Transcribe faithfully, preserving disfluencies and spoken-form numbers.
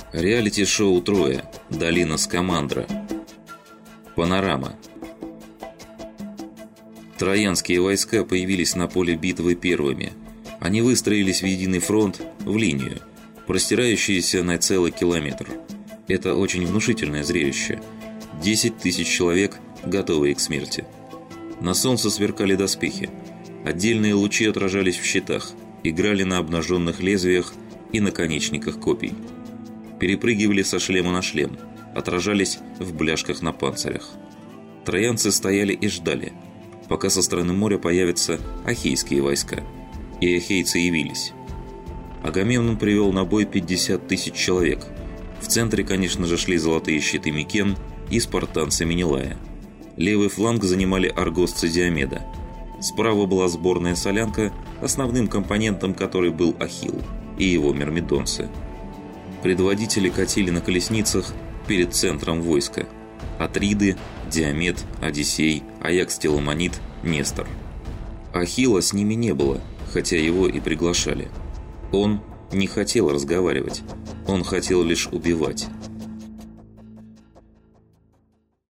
Реалити-шоу «Троя. Долина Скамандра». Панорама. Троянские войска появились на поле битвы первыми. Они выстроились в единый фронт, в линию, простирающуюся на целый километр. Это очень внушительное зрелище. Десять тысяч человек, готовые к смерти. На солнце сверкали доспехи. Отдельные лучи отражались в щитах, играли на обнаженных лезвиях и наконечниках копий. Перепрыгивали со шлема на шлем, отражались в бляшках на панцирях. Троянцы стояли и ждали, пока со стороны моря появятся ахейские войска. И ахейцы явились. Агамемнон привел на бой пятьдесят тысяч человек. В центре, конечно же, шли золотые щиты Микен и спартанцы Менелая. Левый фланг занимали аргосцы Диомеда. Справа была сборная Солянка, основным компонентом которой был Ахилл и его мирмидонцы. Предводители катили на колесницах перед центром войска. Атриды, Диомед, Одиссей, Аякс Теламонид, Нестор. Ахилла с ними не было, хотя его и приглашали. Он не хотел разговаривать, он хотел лишь убивать.